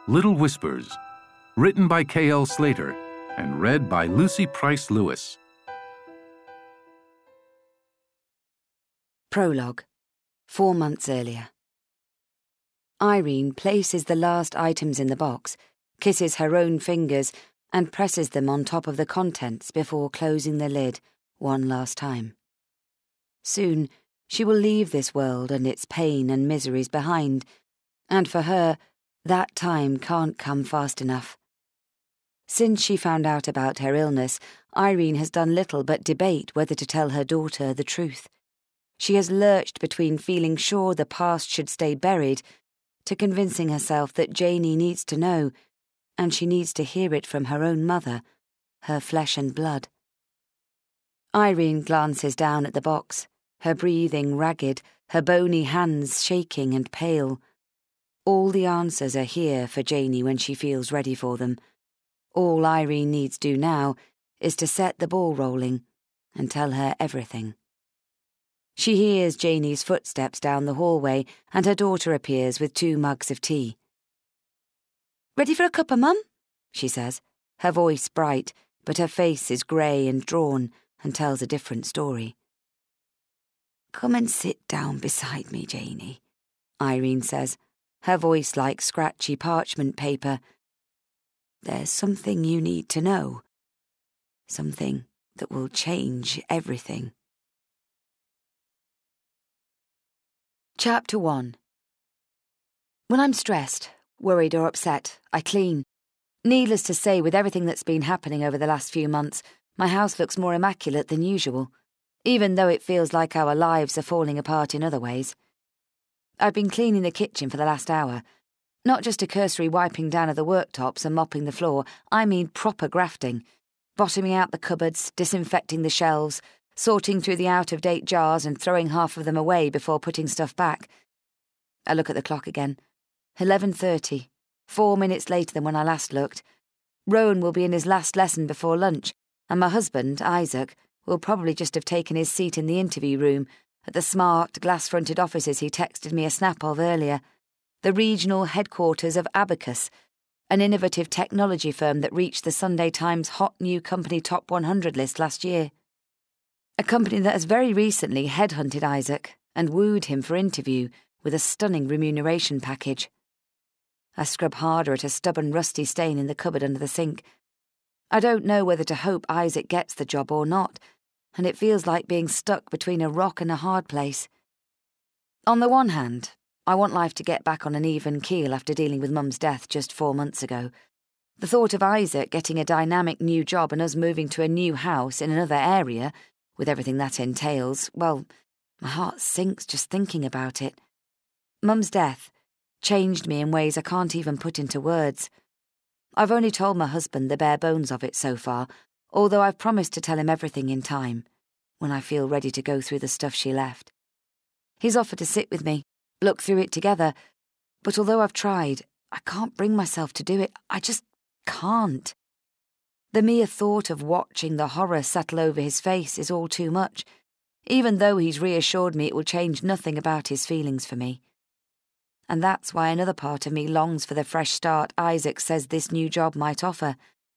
Little Whispers, written by K.L. Slater and read by Lucy Price Lewis. Prologue. 4 months earlier. Irene places the last items in the box, kisses her own fingers, and presses them on top of the contents before closing the lid one last time. Soon, she will leave this world and its pain and miseries behind, and for her, that time can't come fast enough. Since she found out about her illness, Irene has done little but debate whether to tell her daughter the truth. She has lurched between feeling sure the past should stay buried to convincing herself that Janie needs to know, and she needs to hear it from her own mother, her flesh and blood. Irene glances down at the box, her breathing ragged, her bony hands shaking and pale. All the answers are here for Janie when she feels ready for them. All Irene needs do now is to set the ball rolling and tell her everything. She hears Janie's footsteps down the hallway and her daughter appears with 2 mugs of tea. "Ready for a cuppa, Mum?" she says, her voice bright, but her face is grey and drawn and tells a different story. "Come and sit down beside me, Janie," Irene says, her voice like scratchy parchment paper. "There's something you need to know. Something that will change everything." Chapter 1. When I'm stressed, worried or upset, I clean. Needless to say, with everything that's been happening over the last few months, my house looks more immaculate than usual, even though it feels like our lives are falling apart in other ways. I've been cleaning the kitchen for the last hour. Not just a cursory wiping down of the worktops and mopping the floor, I mean proper grafting. Bottoming out the cupboards, disinfecting the shelves, sorting through the out-of-date jars and throwing half of them away before putting stuff back. I look at the clock again. 11:30, 4 minutes later than when I last looked. Rowan will be in his last lesson before lunch, and my husband, Isaac, will probably just have taken his seat in the interview room at the smart, glass-fronted offices he texted me a snap of earlier, the regional headquarters of Abacus, an innovative technology firm that reached the Sunday Times Hot New Company Top 100 list last year. A company that has very recently headhunted Isaac and wooed him for interview with a stunning remuneration package. I scrub harder at a stubborn rusty stain in the cupboard under the sink. I don't know whether to hope Isaac gets the job or not, and it feels like being stuck between a rock and a hard place. On the one hand, I want life to get back on an even keel after dealing with Mum's death just 4 months ago. The thought of Isaac getting a dynamic new job and us moving to a new house in another area, with everything that entails, well, my heart sinks just thinking about it. Mum's death changed me in ways I can't even put into words. I've only told my husband the bare bones of it so far, although I've promised to tell him everything in time, when I feel ready to go through the stuff she left. He's offered to sit with me, look through it together, but although I've tried, I can't bring myself to do it. I just can't. The mere thought of watching the horror settle over his face is all too much, even though he's reassured me it will change nothing about his feelings for me. And that's why another part of me longs for the fresh start Isaac says this new job might offer.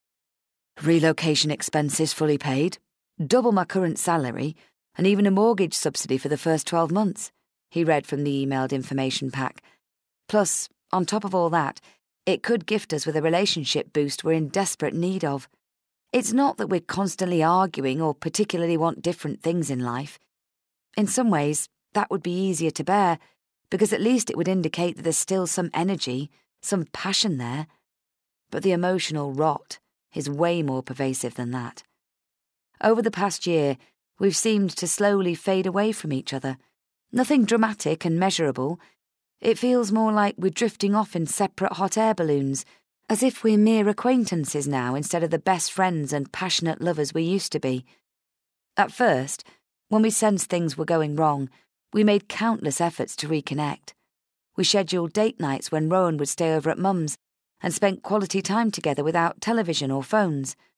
Relocation expenses fully paid, double my current salary, and even a mortgage subsidy for the first 12 months, he read from the emailed information pack. Plus, on top of all that, it could gift us with a relationship boost we're in desperate need of. It's not that we're constantly arguing or particularly want different things in life. In some ways, that would be easier to bear, because at least it would indicate that there's still some energy, some passion there. But the emotional rot is way more pervasive than that. Over the past year, we've seemed to slowly fade away from each other. Nothing dramatic and measurable. It feels more like we're drifting off in separate hot air balloons, as if we're mere acquaintances now instead of the best friends and passionate lovers we used to be. At first, when we sensed things were going wrong, we made countless efforts to reconnect. We scheduled date nights when Rowan would stay over at Mum's and spent quality time together without television or phones.